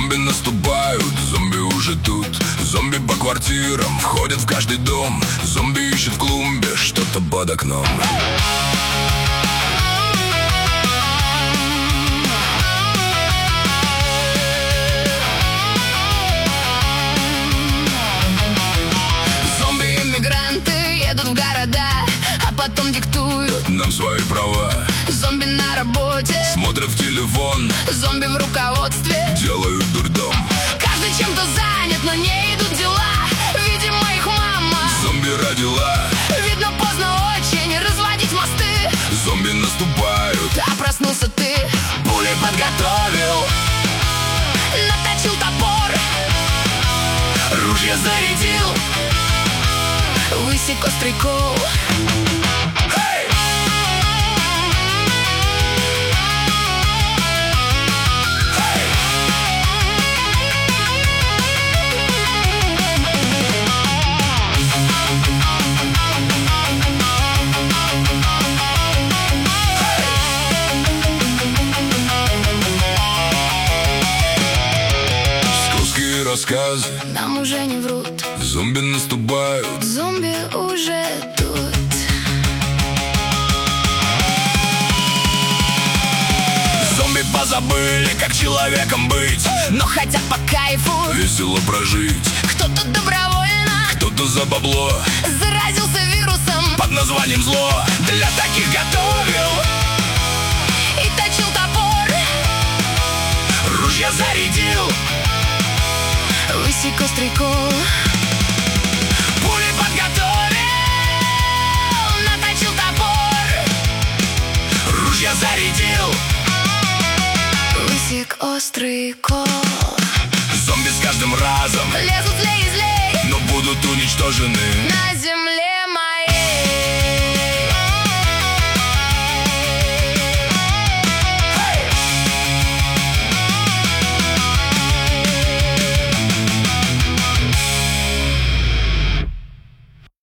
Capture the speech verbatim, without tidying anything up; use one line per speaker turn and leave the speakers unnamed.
Зомби наступают, зомби уже тут. Зомби по квартирам, входят в каждый дом. Зомби ищут в клумбе что-то под окном.
Зомби-иммигранты едут в города, а потом диктуют
нам свои права.
Зомби на работе,
смотрят в телефон.
Зомби в руководстве,
делают дурдом.
каждый чем-то занят, но не идут дела. Видимо, их мама
зомби родила.
Видно, поздно очень разводить мосты.
Зомби наступают,
а проснулся ты.
пули подготовил,
наточил топор,
ружья зарядил,
высек острый кол.
рассказы
нам уже не врут.
Зомби наступают,
зомби уже тут.
Зомби позабыли, как человеком быть,
но хотят по кайфу
весело прожить.
Кто-то добровольно,
кто-то за бабло
заразился вирусом
под названием зло. Для таких готовил
и точил топор,
ружья зарядил,
высек острый кол.
Пули подготовил,
наточил топор,
ружья зарядил,
высек острый кол.
Зомби с каждым разом
лезут злей и злей,
но будут уничтожены
на